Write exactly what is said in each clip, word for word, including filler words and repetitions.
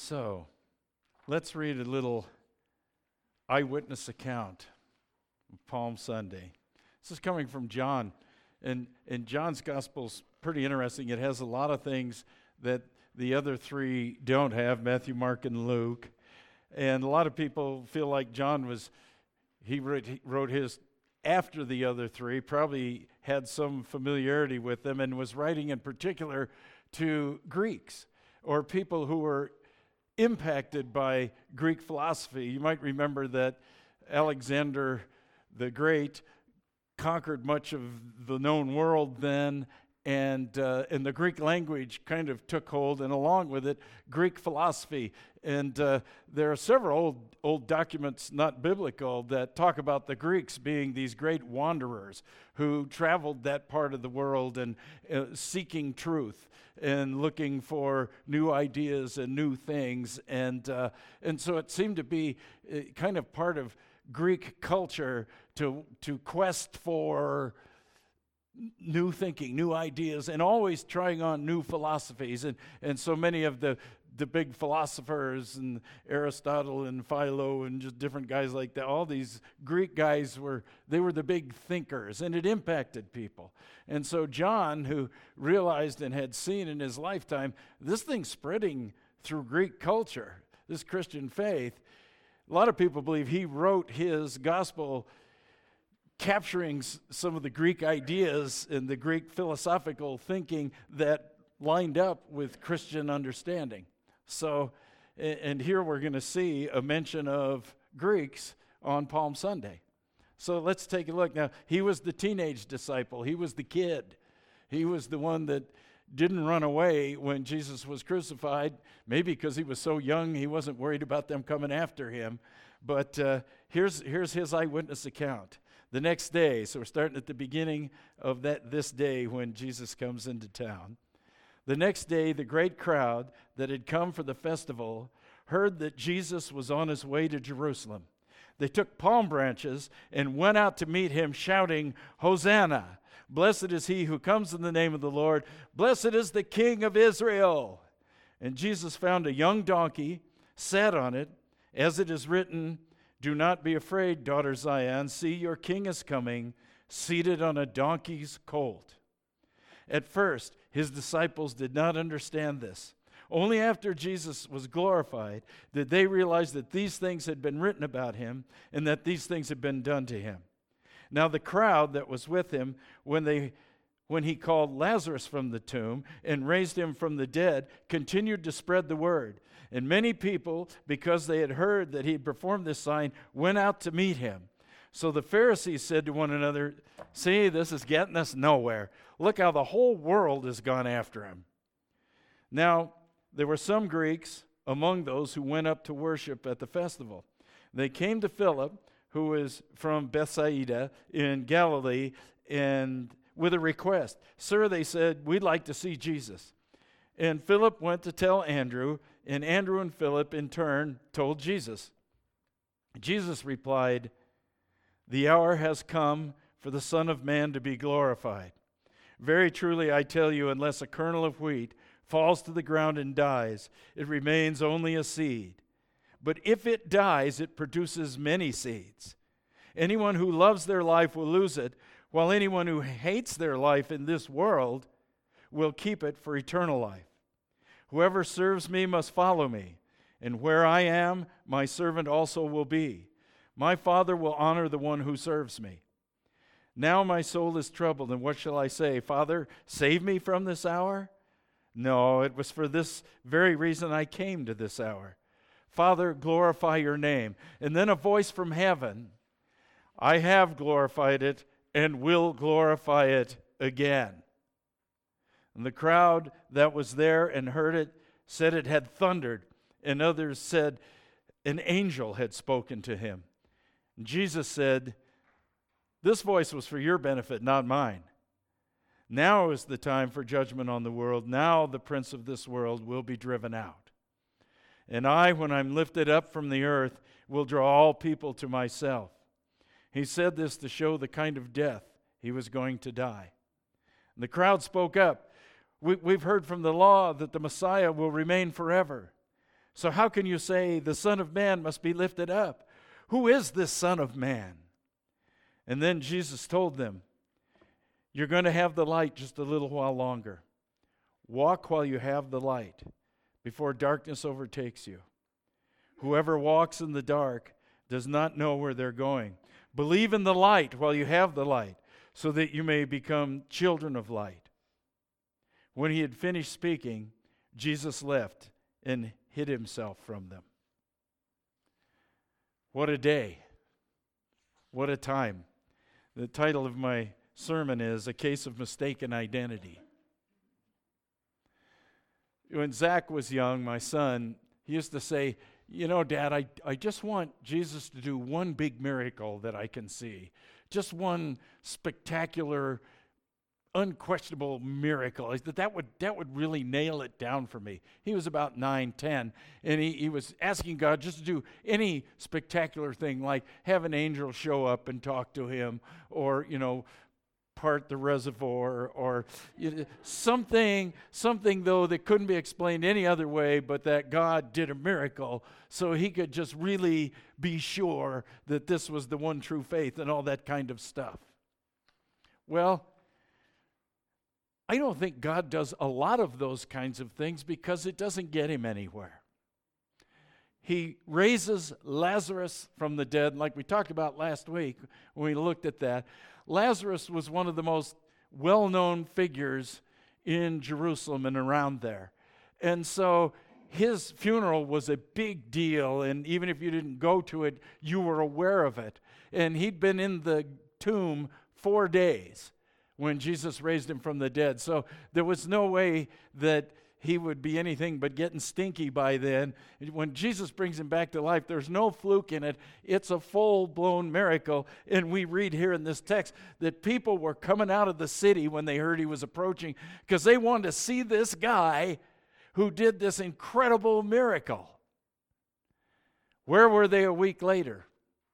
So, let's read a little eyewitness account of Palm Sunday. This is coming from John, and, and John's gospel's pretty interesting. It has a lot of things that the other three don't have, Matthew, Mark, and Luke. And a lot of people feel like John was, he wrote, he wrote his after the other three, probably had some familiarity with them, and was writing in particular to Greeks or people who were impacted by Greek philosophy. You might remember that Alexander the Great conquered much of the known world then, and uh, and the Greek language kind of took hold, and along with it, Greek philosophy. And uh, there are several old old documents, not biblical, that talk about the Greeks being these great wanderers who traveled that part of the world and uh, seeking truth and looking for new ideas and new things. And uh, and so it seemed to be uh, kind of part of Greek culture to to quest for new thinking, new ideas, and always trying on new philosophies. And and so many of the the big philosophers, and Aristotle and Philo and just different guys like that, all these Greek guys were, they were the big thinkers, and it impacted people. And so John, who realized and had seen in his lifetime, this thing's spreading through Greek culture, this Christian faith, a lot of people believe he wrote his gospel capturing s- some of the Greek ideas and the Greek philosophical thinking that lined up with Christian understanding. So, a- and here we're going to see a mention of Greeks on Palm Sunday. So let's take a look. Now, he was the teenage disciple. He was the kid. He was the one that didn't run away when Jesus was crucified, maybe because he was so young he wasn't worried about them coming after him. But uh, here's here's his eyewitness account. The next day, so we're starting at the beginning of that this day when Jesus comes into town. The next day, the great crowd that had come for the festival heard that Jesus was on his way to Jerusalem. They took palm branches and went out to meet him, shouting, "Hosanna! Blessed is he who comes in the name of the Lord. Blessed is the King of Israel." And Jesus found a young donkey, sat on it, as it is written, "Do not be afraid, daughter Zion. See, your king is coming, seated on a donkey's colt." At first, his disciples did not understand this. Only after Jesus was glorified did they realize that these things had been written about him and that these things had been done to him. Now the crowd that was with him when they when he called Lazarus from the tomb and raised him from the dead continued to spread the word. And many people, because they had heard that he had performed this sign, went out to meet him. So the Pharisees said to one another, "See, this is getting us nowhere. Look how the whole world has gone after him." Now, there were some Greeks among those who went up to worship at the festival. They came to Philip, who is from Bethsaida in Galilee, and with a request. "Sir," they said, "we'd like to see Jesus." And Philip went to tell Andrew, and Andrew and Philip in turn told Jesus. Jesus replied, "The hour has come for the Son of Man to be glorified. Very truly I tell you, unless a kernel of wheat falls to the ground and dies, it remains only a seed. But if it dies, it produces many seeds. Anyone who loves their life will lose it, while anyone who hates their life in this world will keep it for eternal life. Whoever serves me must follow me, and where I am, my servant also will be. My Father will honor the one who serves me. Now my soul is troubled, and what shall I say? Father, save me from this hour? No, it was for this very reason I came to this hour. Father, glorify your name." And then a voice from heaven, "I have glorified it and will glorify it again." And the crowd that was there and heard it said it had thundered, and others said an angel had spoken to him. And Jesus said, "This voice was for your benefit, not mine. Now is the time for judgment on the world. Now the prince of this world will be driven out. And I, when I'm lifted up from the earth, will draw all people to myself." He said this to show the kind of death he was going to die. And the crowd spoke up. We, we've heard from the law that the Messiah will remain forever. So how can you say the Son of Man must be lifted up? Who is this Son of Man? And then Jesus told them, you're going to have the light just a little while longer. Walk while you have the light, before darkness overtakes you. Whoever walks in the dark does not know where they're going. Believe in the light while you have the light, so that you may become children of light. When he had finished speaking, Jesus left and hid himself from them. What a day. What a time. The title of my sermon is A Case of Mistaken Identity. When Zach was young, my son, he used to say, you know, Dad, I, I just want Jesus to do one big miracle that I can see. Just one spectacular, unquestionable miracle. That, that would that would really nail it down for me. He was about nine, ten, and he, he was asking God just to do any spectacular thing, like have an angel show up and talk to him, or, you know, part the reservoir, or you know, something, something though that couldn't be explained any other way, but that God did a miracle so he could just really be sure that this was the one true faith and all that kind of stuff. Well, I don't think God does a lot of those kinds of things because it doesn't get him anywhere. He raises Lazarus from the dead, like we talked about last week when we looked at that. Lazarus was one of the most well-known figures in Jerusalem and around there. And so his funeral was a big deal, and even if you didn't go to it, you were aware of it. And he'd been in the tomb four days when Jesus raised him from the dead. So there was no way that he would be anything but getting stinky by then. When Jesus brings him back to life, there's no fluke in it. It's a full-blown miracle. And we read here in this text that people were coming out of the city when they heard he was approaching because they wanted to see this guy who did this incredible miracle. Where were they a week later?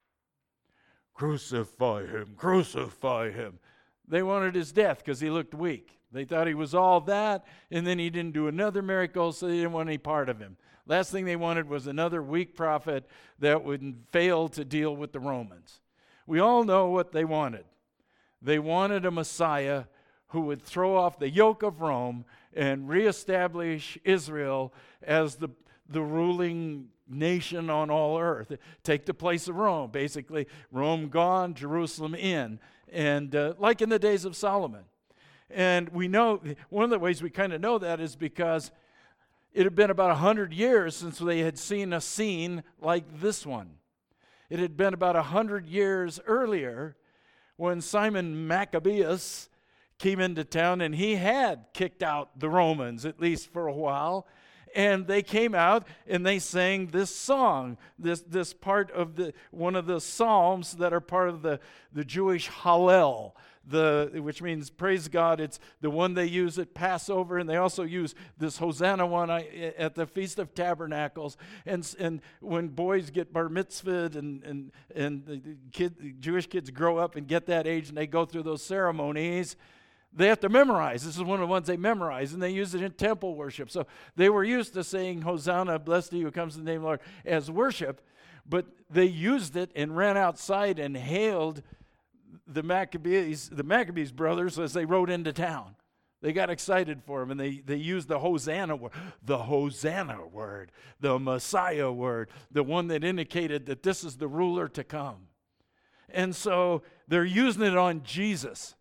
Crucify him, crucify him. They wanted his death because he looked weak. They thought he was all that, and then he didn't do another miracle, so they didn't want any part of him. Last thing they wanted was another weak prophet that would fail to deal with the Romans. We all know what they wanted. They wanted a Messiah who would throw off the yoke of Rome and reestablish Israel as the, the ruling nation on all earth. Take the place of Rome. Basically, Rome gone, Jerusalem in. And uh, like in the days of Solomon. And we know, one of the ways we kind of know that is because it had been about one hundred years since they had seen a scene like this one. It had been about one hundred years earlier when Simon Maccabeus came into town, and he had kicked out the Romans, at least for a while. And they came out and they sang this song, this this part of the one of the psalms that are part of the, the Jewish Hallel, the which means praise God. It's the one they use at Passover, and they also use this Hosanna one at the Feast of Tabernacles. And and when boys get bar mitzvahed and and and the kid, the Jewish kids grow up and get that age, and they go through those ceremonies, they have to memorize. This is one of the ones they memorize, and they use it in temple worship. So they were used to saying, Hosanna, blessed are you who comes in the name of the Lord, as worship, but they used it and ran outside and hailed the Maccabees, the Maccabees brothers as they rode into town. They got excited for him, and they, they used the Hosanna word, the Hosanna word, the Messiah word, the one that indicated that this is the ruler to come. And so they're using it on Jesus.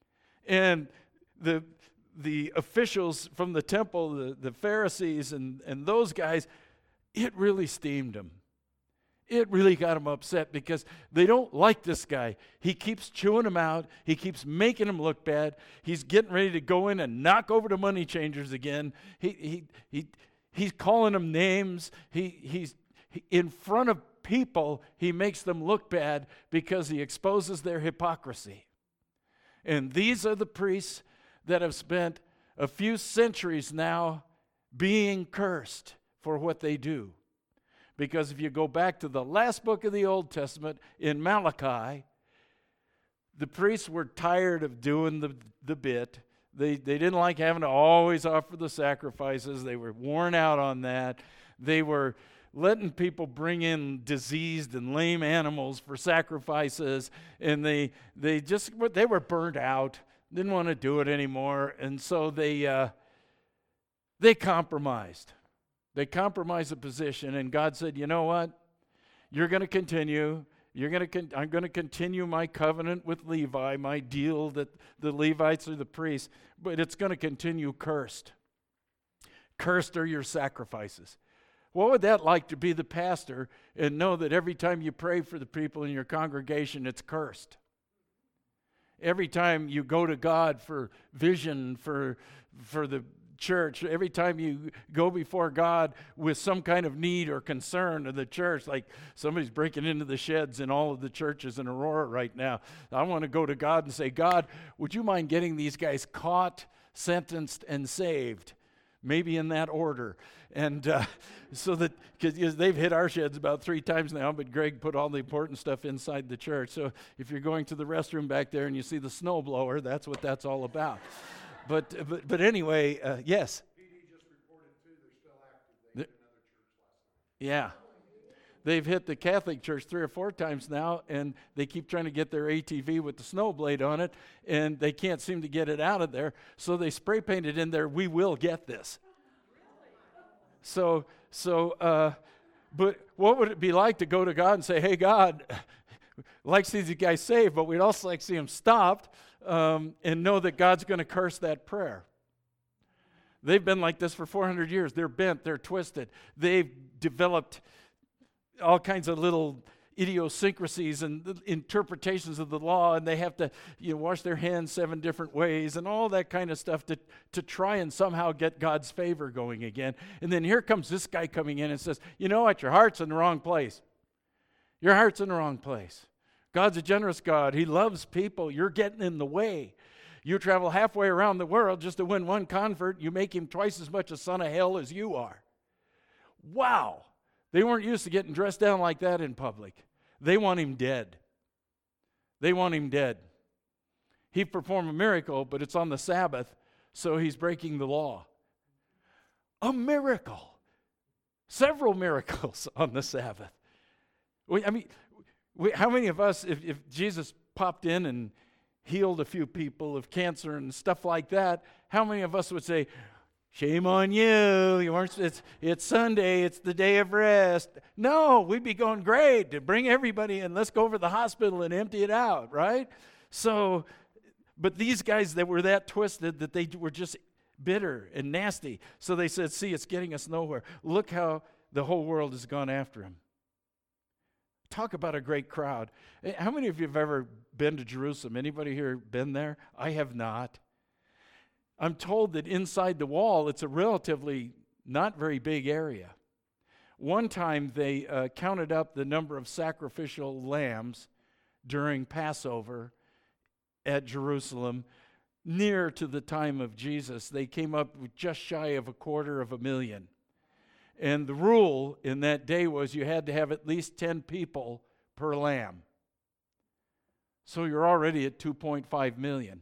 And the the officials from the temple, the, the Pharisees and, and those guys, it really steamed them. It really got them upset because they don't like this guy. He keeps chewing them out. He keeps making them look bad. He's getting ready to go in and knock over the money changers again. He he he he's calling them names. He he's he, in front of people, he makes them look bad because he exposes their hypocrisy. And these are the priests that have spent a few centuries now being cursed for what they do. Because if you go back to the last book of the Old Testament, in Malachi, the priests were tired of doing the, the bit. They, they didn't like having to always offer the sacrifices. They were worn out on that. They were letting people bring in diseased and lame animals for sacrifices, and they they just they were burnt out, didn't want to do it anymore, and so they uh, they compromised. They compromised the position, and God said, "You know what? You're going to continue. You're going to. Con- I'm going to continue my covenant with Levi, my deal that the Levites are the priests, but it's going to continue cursed. Cursed are your sacrifices." What would that like to be the pastor and know that every time you pray for the people in your congregation, it's cursed? Every time you go to God for vision for for the church, every time you go before God with some kind of need or concern of the church, like somebody's breaking into the sheds in all of the churches in Aurora right now, I want to go to God and say, "God, would you mind getting these guys caught, sentenced, and saved?" Maybe in that order. And uh, so that, because they've hit our sheds about three times now, but Greg put all the important stuff inside the church. So if you're going to the restroom back there and you see the snow blower, that's what that's all about. but, but but anyway, uh, yes? P D just reported, too, they're still active. They hit another church last night. Yeah. They've hit the Catholic Church three or four times now, and they keep trying to get their A T V with the snow blade on it, and they can't seem to get it out of there. So they spray painted in there, "We will get this." So, so, uh, but what would it be like to go to God and say, "Hey, God, like to see these guys saved, but we'd also like to see them stopped," um, and know that God's going to curse that prayer? They've been like this for four hundred years. They're bent, they're twisted. They've developed all kinds of little idiosyncrasies and interpretations of the law, and they have to, you know, wash their hands seven different ways and all that kind of stuff to, to try and somehow get God's favor going again. And then here comes this guy coming in and says, "You know what? Your heart's in the wrong place. Your heart's in the wrong place. God's a generous God. He loves people. You're getting in the way. You travel halfway around the world just to win one convert. You make him twice as much a son of hell as you are." Wow. They weren't used to getting dressed down like that in public. They want him dead. They want him dead. He performed a miracle, but it's on the Sabbath, so he's breaking the law. A miracle. Several miracles on the Sabbath. We, I mean, we, how many of us, if, if Jesus popped in and healed a few people of cancer and stuff like that, how many of us would say, "Shame on you, you weren't, it's, it's Sunday, it's the day of rest"? No, we'd be going, "Great, to bring everybody in, let's go over to the hospital and empty it out," right? So, but these guys that were that twisted that they were just bitter and nasty. So they said, "See, it's getting us nowhere. Look how the whole world has gone after him." Talk about a great crowd. How many of you have ever been to Jerusalem? Anybody here been there? I have not. I'm told that inside the wall, it's a relatively not very big area. One time they uh, counted up the number of sacrificial lambs during Passover at Jerusalem near to the time of Jesus. They came up with just shy of a quarter of a million. And the rule in that day was you had to have at least ten people per lamb. So you're already at two point five million.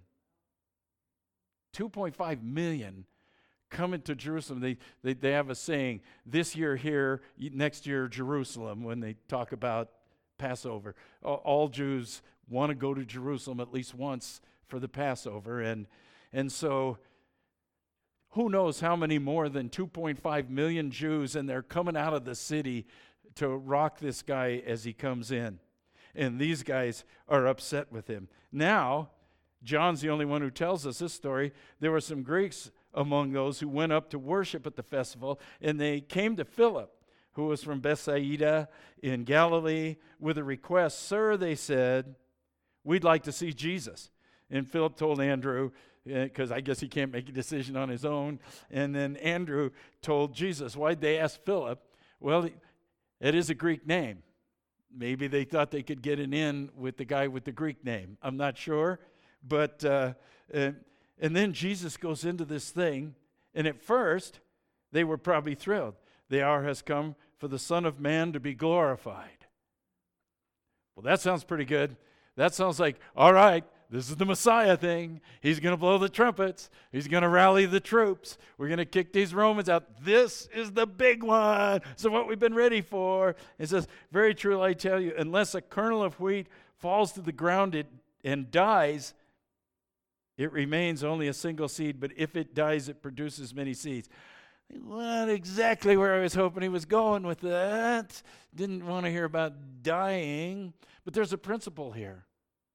two point five million coming to Jerusalem. They, they they have a saying, "This year here, next year Jerusalem," when they talk about Passover. All Jews want to go to Jerusalem at least once for the Passover. And, and so who knows how many more than two point five million Jews, and they're coming out of the city to rock this guy as he comes in. And these guys are upset with him. Now, John's the only one who tells us this story. There were some Greeks among those who went up to worship at the festival, and they came to Philip, who was from Bethsaida in Galilee, with a request. "Sir," they said, "we'd like to see Jesus." And Philip told Andrew, because I guess he can't make a decision on his own. And then Andrew told Jesus. Why'd they ask Philip? Well, it is a Greek name. Maybe they thought they could get an in with the guy with the Greek name. I'm not sure. But, uh, uh, and then Jesus goes into this thing, and at first, they were probably thrilled. The hour has come for the Son of Man to be glorified. Well, that sounds pretty good. That sounds like, all right, this is the Messiah thing. He's going to blow the trumpets. He's going to rally the troops. We're going to kick these Romans out. This is the big one. So what we've been ready for. It says, very truly I tell you, unless a kernel of wheat falls to the ground it, and dies, it remains only a single seed. But if it dies, it produces many seeds. Not exactly where I was hoping he was going with that. Didn't want to hear about dying. But there's a principle here.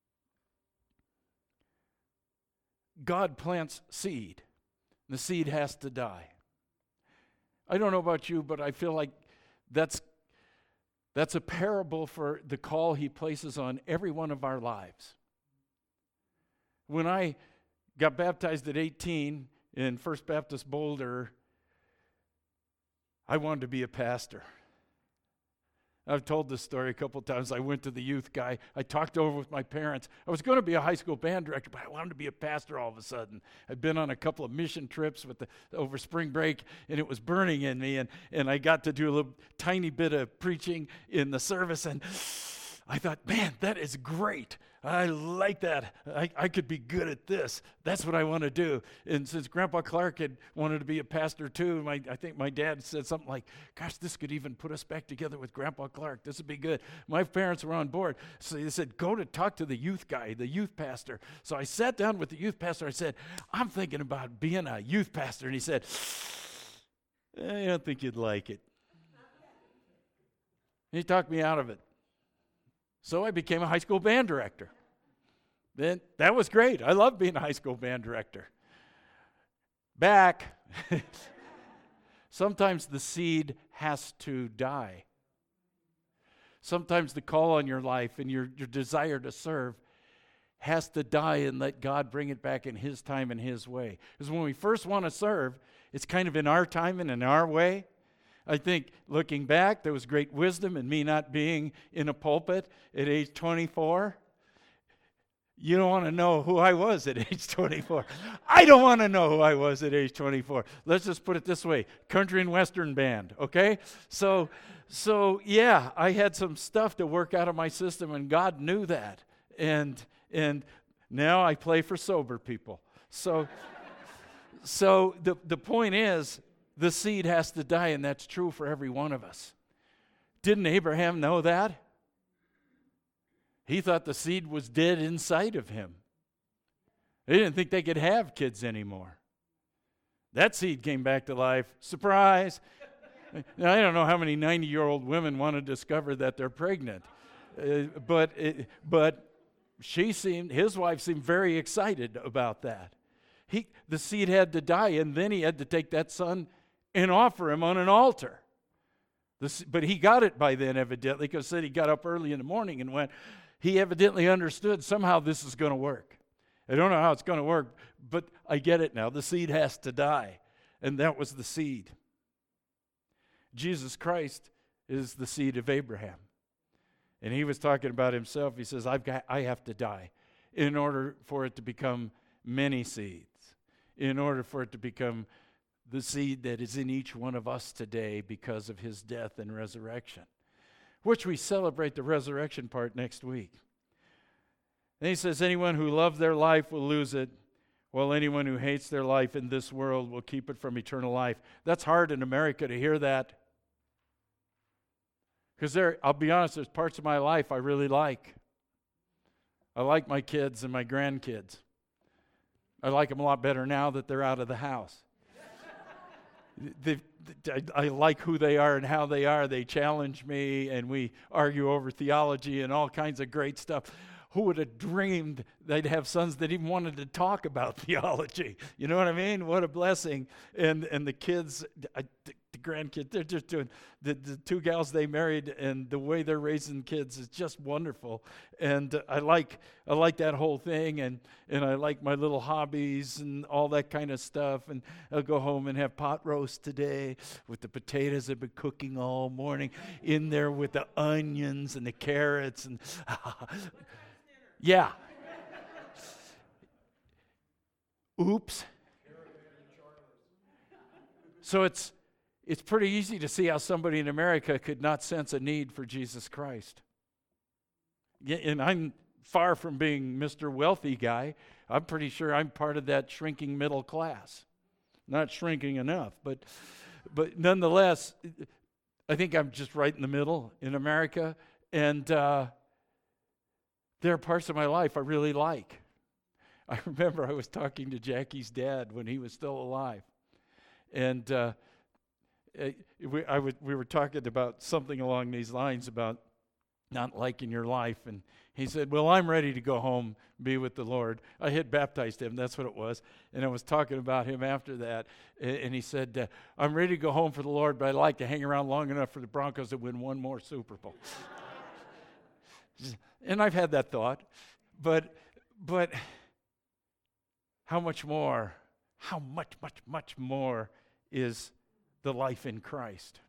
God plants seed. The seed has to die. I don't know about you, but I feel like that's, that's a parable for the call he places on every one of our lives. When I got baptized at eighteen in First Baptist Boulder, I wanted to be a pastor. I've told this story a couple times. I went to the youth guy. I talked over with my parents. I was going to be a high school band director, but I wanted to be a pastor all of a sudden. I'd been on a couple of mission trips with the, over spring break, and it was burning in me, and, and I got to do a little tiny bit of preaching in the service, and I thought, man, that is great. I like that. I, I could be good at this. That's what I want to do. And since Grandpa Clark had wanted to be a pastor too, my, I think my dad said something like, gosh, this could even put us back together with Grandpa Clark. This would be good. My parents were on board. So they said, go to talk to the youth guy, the youth pastor. So I sat down with the youth pastor. I said, I'm thinking about being a youth pastor. And he said, I don't think you'd like it. And he talked me out of it. So I became a high school band director. Then that was great. I loved being a high school band director. Back. Sometimes the seed has to die. Sometimes the call on your life and your, your desire to serve has to die and let God bring it back in His time and His way. Because when we first want to serve, it's kind of in our time and in our way. I think looking back, there was great wisdom in me not being in a pulpit at age twenty-four. You don't want to know who I was at age twenty-four. I don't want to know who I was at age twenty-four. Let's just put it this way, country and western band, okay? So, so yeah, I had some stuff to work out of my system, and God knew that. And and now I play for sober people. So, so the, the point is, the seed has to die, and that's true for every one of us. Didn't Abraham know that? He thought the seed was dead inside of him. They didn't think they could have kids anymore. That seed came back to life. Surprise! Now, I don't know how many ninety-year-old women want to discover that they're pregnant. Uh, but it, but she seemed, his wife seemed very excited about that. He, the seed had to die, and then he had to take that son and offer him on an altar. This, but he got it by then, evidently, because said he got up early in the morning and went. He evidently understood somehow this is going to work. I don't know how it's going to work, but I get it now. The seed has to die, and that was the seed. Jesus Christ is the seed of Abraham. And he was talking about himself. He says, I've got, I have to die in order for it to become many seeds, in order for it to become the seed that is in each one of us today because of his death and resurrection, which we celebrate the resurrection part next week. Then he says, anyone who loves their life will lose it, while anyone who hates their life in this world will keep it from eternal life. That's hard in America to hear that. Because there, I'll be honest, there's parts of my life I really like. I like my kids and my grandkids. I like them a lot better now that they're out of the house. they, I, I like who they are and how they are. They challenge me, and we argue over theology and all kinds of great stuff. Who would have dreamed they'd have sons that even wanted to talk about theology? You know what I mean? What a blessing. And and the kids, I, the grandkids, they're just doing, the, the two gals they married and the way they're raising kids is just wonderful. And uh, I like I like that whole thing, and, and I like my little hobbies and all that kind of stuff. And I'll go home and have pot roast today with the potatoes I've been cooking all morning in there with the onions and the carrots and yeah. Oops. So it's it's pretty easy to see how somebody in America could not sense a need for Jesus Christ. Yeah, and I'm far from being Mister Wealthy guy. I'm pretty sure I'm part of that shrinking middle class. Not shrinking enough, but but nonetheless, I think I'm just right in the middle in America. And uh, there are parts of my life I really like. I remember I was talking to Jackie's dad when he was still alive. And uh, we, I would, we were talking about something along these lines about not liking your life. And he said, well, I'm ready to go home, be with the Lord. I had baptized him, that's what it was. And I was talking about him after that. And, and he said, uh, I'm ready to go home for the Lord, but I'd like to hang around long enough for the Broncos to win one more Super Bowl. And I've had that thought. But, but how much more, how much, much, much more is the life in Christ?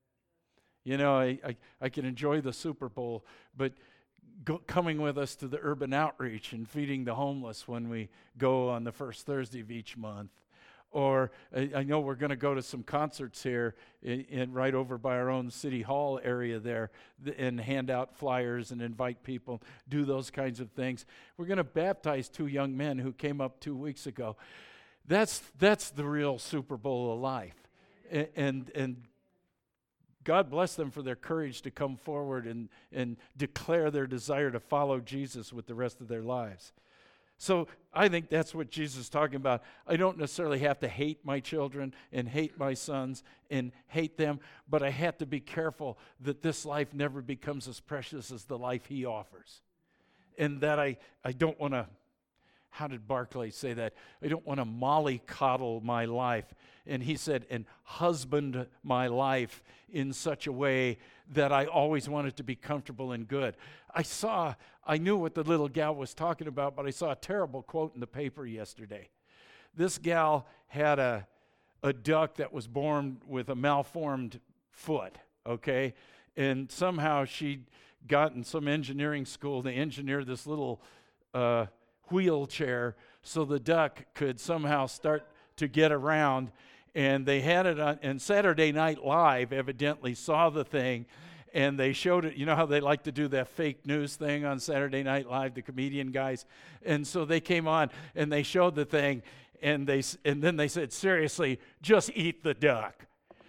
You know, I, I, I can enjoy the Super Bowl, but go, coming with us to the urban outreach and feeding the homeless when we go on the first Thursday of each month. Or I, I know we're going to go to some concerts here in, in right over by our own city hall area there th- and hand out flyers and invite people, do those kinds of things. We're going to baptize two young men who came up two weeks ago. That's that's the real Super Bowl of life. And, and, and God bless them for their courage to come forward and, and declare their desire to follow Jesus with the rest of their lives. So I think that's what Jesus is talking about. I don't necessarily have to hate my children and hate my sons and hate them, but I have to be careful that this life never becomes as precious as the life he offers. And that I, I don't want to, how did Barclay say that? I don't want to mollycoddle my life. And he said, and husband my life in such a way that I always want it to be comfortable and good. I saw, I knew what the little gal was talking about, but I saw a terrible quote in the paper yesterday. This gal had a, a duck that was born with a malformed foot, okay? And somehow she'd gotten some engineering school to engineer this little uh, wheelchair so the duck could somehow start to get around. And they had it on, and Saturday Night Live evidently saw the thing, and they showed it. You know how they like to do that fake news thing on Saturday Night Live, the comedian guys? And so they came on, and they showed the thing, and they and then they said, seriously, just eat the duck.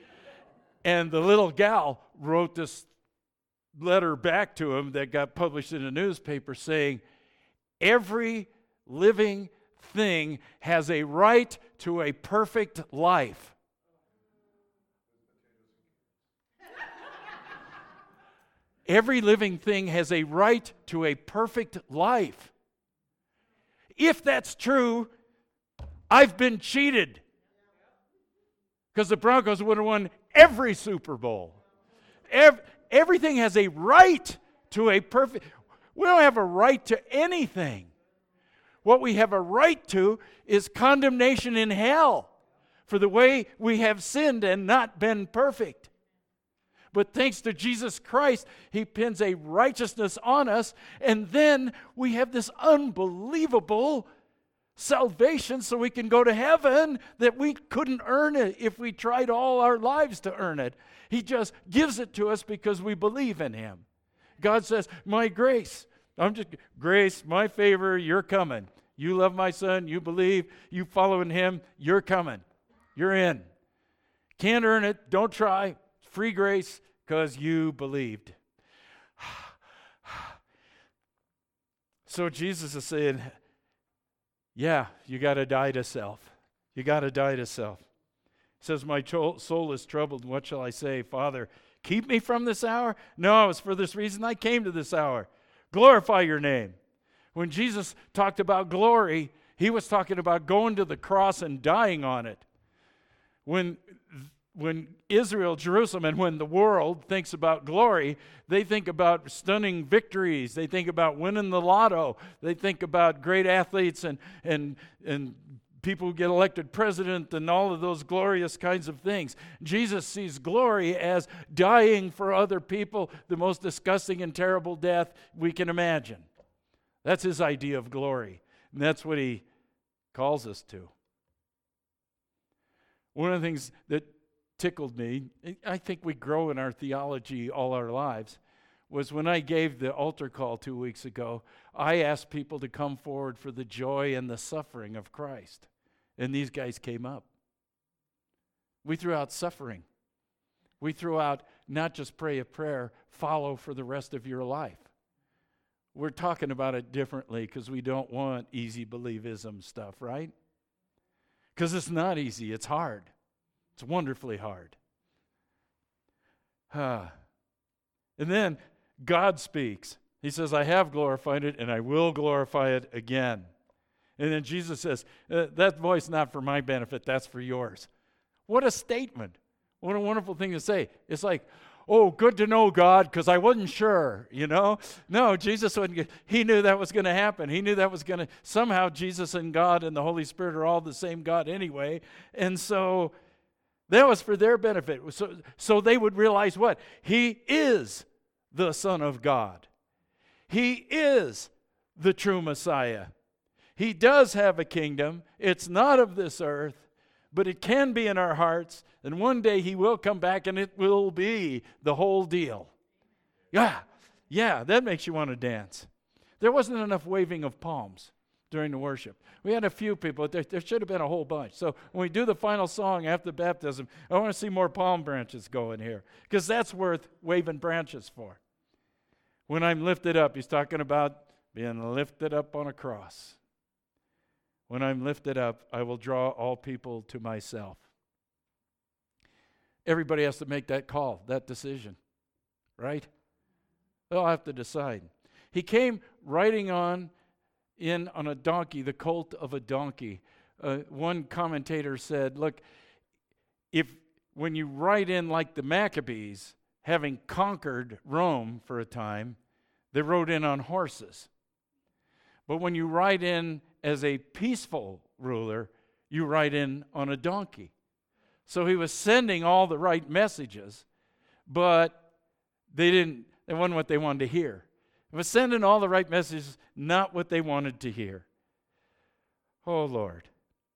And the little gal wrote this letter back to him that got published in a newspaper saying, every living thing has a right to a perfect life. Every living thing has a right to a perfect life. If that's true, I've been cheated. Because the Broncos would have won every Super Bowl. Every, everything has a right to a perfect... We don't have a right to anything. What we have a right to is condemnation in hell for the way we have sinned and not been perfect. But thanks to Jesus Christ, he pins a righteousness on us, and then we have this unbelievable salvation so we can go to heaven that we couldn't earn it if we tried all our lives to earn it. He just gives it to us because we believe in him. God says, my grace, I'm just, grace, my favor, you're coming. You love my son, you believe, you follow in him, you're coming. You're in. Can't earn it, don't try. Free grace because you believed. So Jesus is saying, yeah, you got to die to self. You got to die to self. He says, my soul is troubled. What shall I say? Father, keep me from this hour? No, it's for this reason I came to this hour. Glorify your name. When Jesus talked about glory, he was talking about going to the cross and dying on it. When, when Israel, Jerusalem, and when the world thinks about glory, they think about stunning victories. They think about winning the lotto. They think about great athletes and, and, and people who get elected president and all of those glorious kinds of things. Jesus sees glory as dying for other people, the most disgusting and terrible death we can imagine. That's his idea of glory, and that's what he calls us to. One of the things that tickled me, I think we grow in our theology all our lives. was when I gave the altar call two weeks ago, I asked people to come forward for the joy and the suffering of Christ. And these guys came up. We threw out suffering. We threw out not just pray a prayer, follow for the rest of your life. We're talking about it differently because we don't want easy believism stuff, right? Because it's not easy. It's hard. It's wonderfully hard. Uh, and then God speaks. He says, I have glorified it and I will glorify it again. And then Jesus says, uh, that voice not for my benefit, that's for yours. What a statement. What a wonderful thing to say. It's like, oh, good to know, God, because I wasn't sure, you know. No, Jesus, wouldn't, he knew that was going to happen. He knew that was going to, somehow Jesus and God and the Holy Spirit are all the same God anyway. And so that was for their benefit. So, so they would realize what? He is the Son of God. He is the true Messiah. He does have a kingdom. It's not of this earth, but it can be in our hearts. And one day he will come back and it will be the whole deal. Yeah, yeah, that makes you want to dance. There wasn't enough waving of palms during the worship. We had a few people. There, there should have been a whole bunch. So when we do the final song after baptism, I want to see more palm branches going here because that's worth waving branches for. When I'm lifted up, he's talking about being lifted up on a cross. When I'm lifted up, I will draw all people to myself. Everybody has to make that call, that decision, right? They'll have to decide. He came riding on in on a donkey, the colt of a donkey. Uh, one commentator said, look, if when you ride in like the Maccabees, having conquered Rome for a time, they rode in on horses. But when you ride in as a peaceful ruler, you ride in on a donkey. So he was sending all the right messages, but they didn't, they wasn't what they wanted to hear. He was sending all the right messages, not what they wanted to hear. Oh, Lord.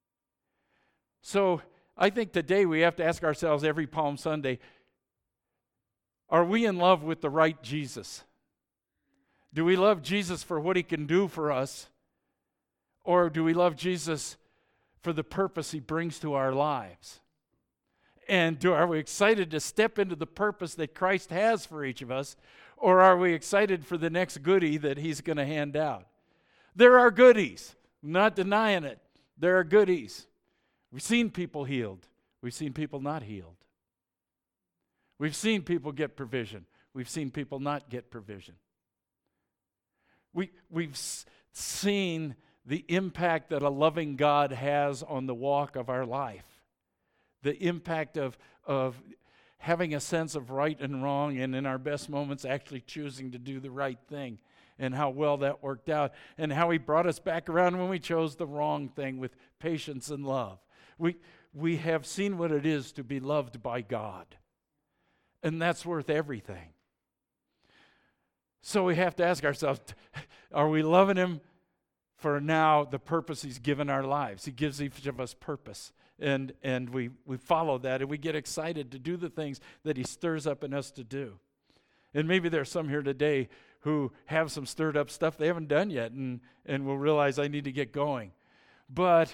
So I think today we have to ask ourselves every Palm Sunday, are we in love with the right Jesus? Do we love Jesus for what he can do for us? Or do we love Jesus for the purpose he brings to our lives? And do, are we excited to step into the purpose that Christ has for each of us? Or are we excited for the next goodie that he's going to hand out? There are goodies. I'm not denying it. There are goodies. We've seen people healed. We've seen people not healed. We've seen people get provision. We've seen people not get provision. We, we've s- seen the impact that a loving God has on the walk of our life. The impact of, of having a sense of right and wrong, and in our best moments actually choosing to do the right thing, and how well that worked out, and how he brought us back around when we chose the wrong thing with patience and love. We, we have seen what it is to be loved by God, and that's worth everything. So we have to ask ourselves, are we loving him for now the purpose he's given our lives? He gives each of us purpose. And and we, we follow that, and we get excited to do the things that he stirs up in us to do. And maybe there's some here today who have some stirred up stuff they haven't done yet, and, and will realize I need to get going. But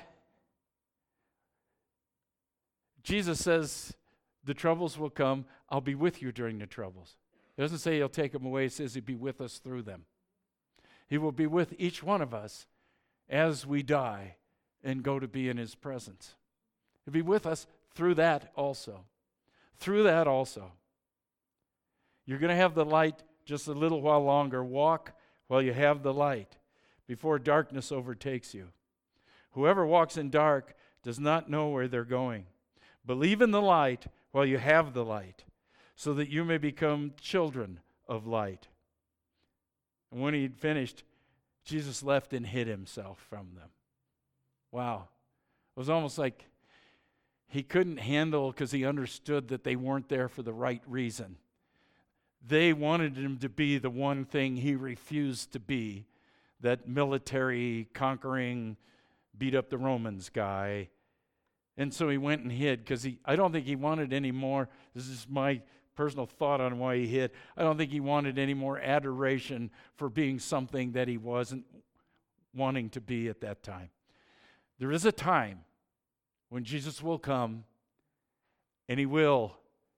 Jesus says the troubles will come. I'll be with you during the troubles. It doesn't say he'll take them away. It says he'll be with us through them. He will be with each one of us as we die and go to be in his presence. He'll be with us through that also. Through that also. You're going to have the light just a little while longer. Walk while you have the light before darkness overtakes you. Whoever walks in dark does not know where they're going. Believe in the light while you have the light, so that you may become children of light. And when he'd finished, Jesus left and hid himself from them. Wow. It was almost like he couldn't handle, because he understood that they weren't there for the right reason. They wanted him to be the one thing he refused to be, that military, conquering, beat up the Romans guy. And so he went and hid, because he I don't think he wanted any more. This is my personal thought on why he hid. I don't think he wanted any more adoration for being something that he wasn't wanting to be at that time. There is a time when Jesus will come and he will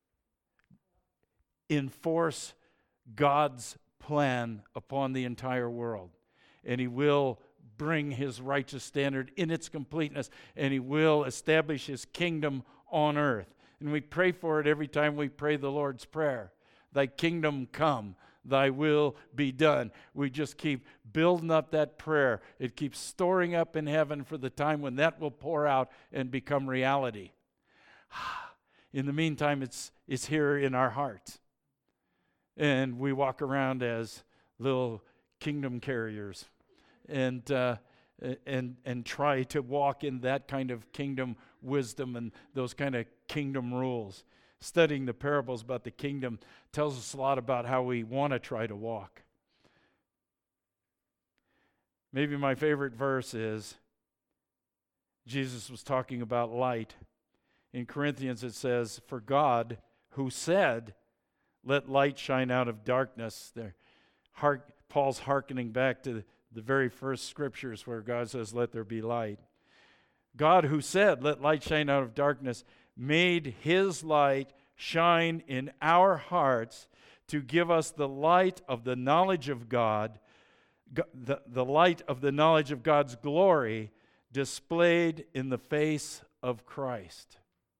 enforce God's plan upon the entire world. And he will bring his righteous standard in its completeness, and he will establish his kingdom on earth. And we pray for it every time we pray the Lord's Prayer. Thy kingdom come, thy will be done. We just keep building up that prayer. It keeps storing up in heaven for the time when that will pour out and become reality. In the meantime, it's, it's here in our hearts. And we walk around as little kingdom carriers and uh, and and try to walk in that kind of kingdom wisdom and those kind of kingdom rules. Studying the parables about the kingdom tells us a lot about how we want to try to walk. Maybe my favorite verse is Jesus was talking about light. In Corinthians it says, "For God, who said, 'Let light shine out of darkness,'" there, heart, Paul's hearkening back to the very first scriptures where God says, "Let there be light." God, who said, "Let light shine out of darkness," made his light shine in our hearts to give us the light of the knowledge of God, the, the light of the knowledge of God's glory displayed in the face of Christ.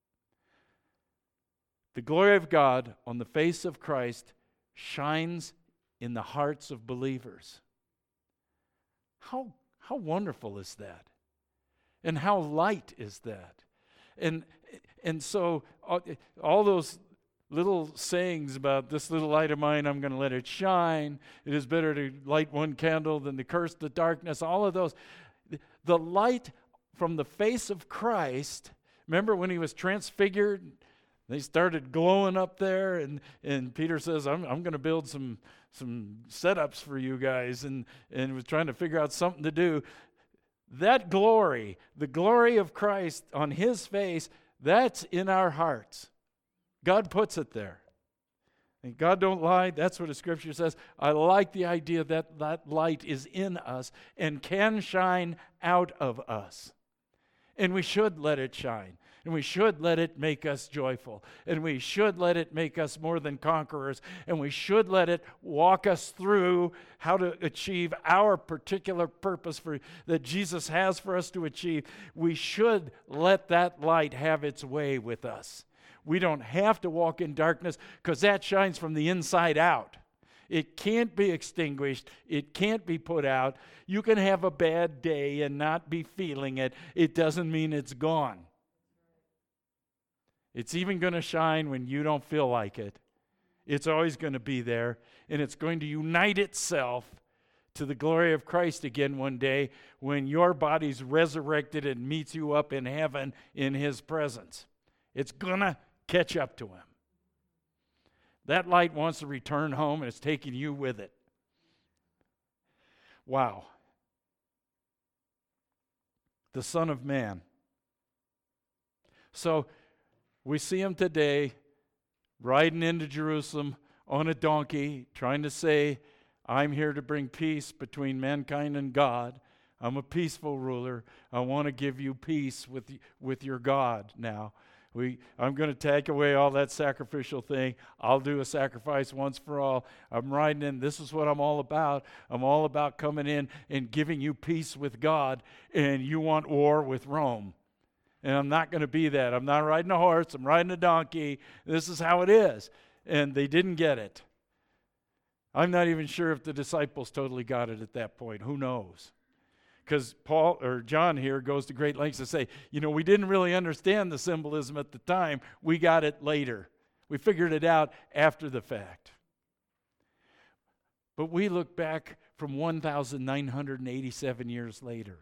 The glory of God on the face of Christ shines in the hearts of believers. How, how wonderful is that? And how light is that? And, and so all, all those little sayings about this little light of mine, I'm going to let it shine. It is better to light one candle than to curse the darkness. All of those. The light from the face of Christ, remember when he was transfigured? They started glowing up there, and, and Peter says, I'm, I'm going to build some some setups for you guys, and, and was trying to figure out something to do. That glory, the glory of Christ on his face, that's in our hearts. God puts it there. And God don't lie. That's what the scripture says. I like the idea that that light is in us and can shine out of us. And we should let it shine. And we should let it make us joyful. And we should let it make us more than conquerors. And we should let it walk us through how to achieve our particular purpose for, that Jesus has for us to achieve. We should let that light have its way with us. We don't have to walk in darkness because that shines from the inside out. It can't be extinguished. It can't be put out. You can have a bad day and not be feeling it. It doesn't mean it's gone. It's even going to shine when you don't feel like it. It's always going to be there, and it's going to unite itself to the glory of Christ again one day when your body's resurrected and meets you up in heaven in his presence. It's going to catch up to him. That light wants to return home, and it's taking you with it. Wow. The Son of Man. So, we see him today riding into Jerusalem on a donkey, trying to say, I'm here to bring peace between mankind and God. I'm a peaceful ruler. I want to give you peace with, with your God now. We, I'm going to take away all that sacrificial thing. I'll do a sacrifice once for all. I'm riding in. This is what I'm all about. I'm all about coming in and giving you peace with God, and you want war with Rome. And I'm not going to be that. I'm not riding a horse. I'm riding a donkey. This is how it is. And they didn't get it. I'm not even sure if the disciples totally got it at that point. Who knows? Because Paul or John here goes to great lengths to say, you know, we didn't really understand the symbolism at the time. We got it later. We figured it out after the fact. But we look back from one thousand nine hundred eighty-seven years later.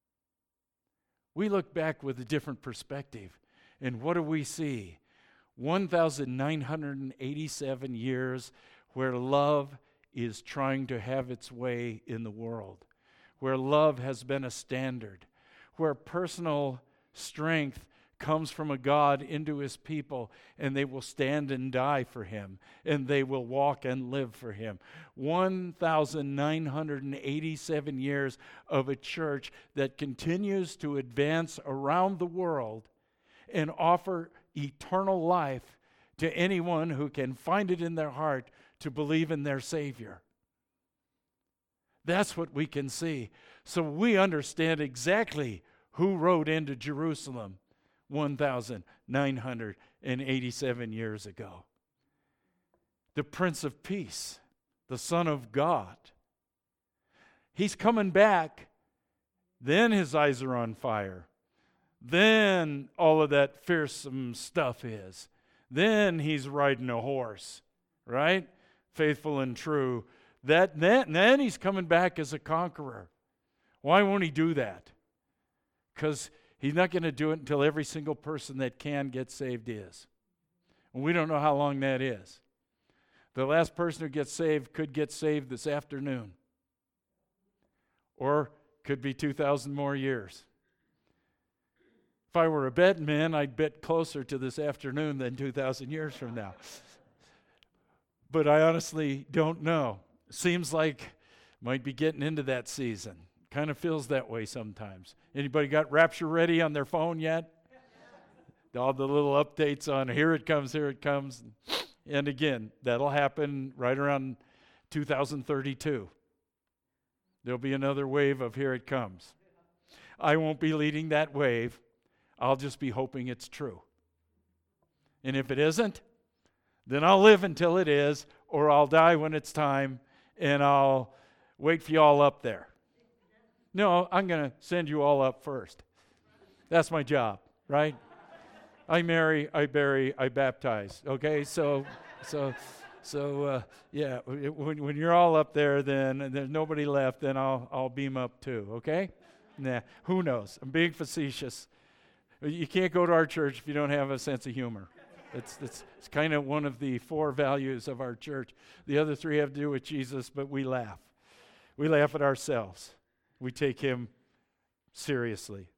We look back with a different perspective. And what do we see? one thousand nine hundred eighty-seven years where love is trying to have its way in the world, where love has been a standard, where personal strength comes from a God into his people, and they will stand and die for him, and they will walk and live for him. one thousand nine hundred eighty-seven years of a church that continues to advance around the world and offer eternal life to anyone who can find it in their heart to believe in their Savior. That's what we can see. So we understand exactly who rode into Jerusalem one thousand nine hundred eighty-seven years ago. The Prince of Peace, the Son of God. He's coming back. Then his eyes are on fire. Then all of that fearsome stuff is. Then he's riding a horse, right? Faithful and true. That then, then he's coming back as a conqueror. Why won't he do that? Because he's not going to do it until every single person that can get saved is. And we don't know how long that is. The last person who gets saved could get saved this afternoon. Or could be two thousand more years. If I were a betting man, I'd bet closer to this afternoon than two thousand years from now. But I honestly don't know. Seems like might be getting into that season. Kind of feels that way sometimes. Anybody got Rapture Ready on their phone yet? All the little updates on here it comes, here it comes. And again, that'll happen right around two thousand thirty-two. There'll be another wave of here it comes. I won't be leading that wave. I'll just be hoping it's true. And if it isn't, then I'll live until it is, or I'll die when it's time, and I'll wait for you all up there. No, I'm going to send you all up first. That's my job, right? I marry, I bury, I baptize. Okay, so, so, so, uh, yeah. When when you're all up there, then and there's nobody left, then I'll I'll beam up too. Okay? Nah, who knows? I'm being facetious. You can't go to our church if you don't have a sense of humor. It's it's it's kind of one of the four values of our church. The other three have to do with Jesus, but we laugh. We laugh at ourselves. We take him seriously.